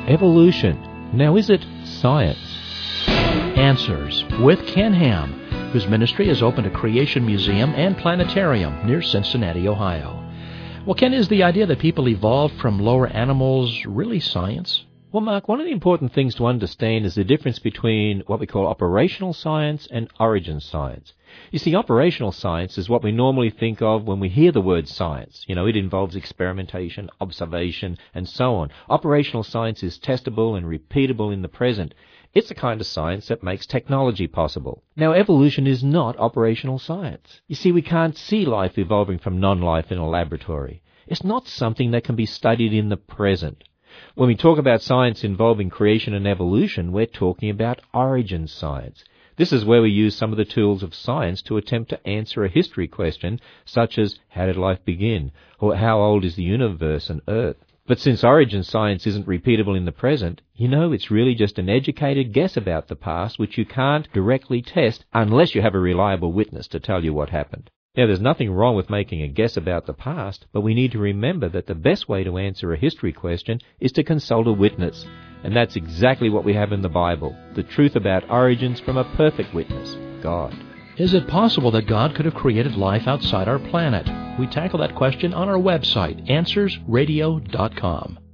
Evolution. Now, is it science? Answers with Ken Ham, whose ministry has opened a creation museum and planetarium near Cincinnati, Ohio. Well, Ken, is the idea that people evolved from lower animals really science? Well, Mark, one of the important things to understand is the difference between what we call operational science and origin science. You see, operational science is what we normally think of when we hear the word science. It involves experimentation, observation, and so on. Operational science is testable and repeatable in the present. It's the kind of science that makes technology possible. Now, evolution is not operational science. You see, we can't see life evolving from non-life in a laboratory. It's not something that can be studied in the present. When we talk about science involving creation and evolution, we're talking about origin science. This is where we use some of the tools of science to attempt to answer a history question, such as, how did life begin? Or how old is the universe and Earth? But since origin science isn't repeatable in the present, it's really just an educated guess about the past which you can't directly test unless you have a reliable witness to tell you what happened. Now, there's nothing wrong with making a guess about the past, but we need to remember that the best way to answer a history question is to consult a witness. And that's exactly what we have in the Bible, the truth about origins from a perfect witness, God. Is it possible that God could have created life outside our planet? We tackle that question on our website, AnswersRadio.com.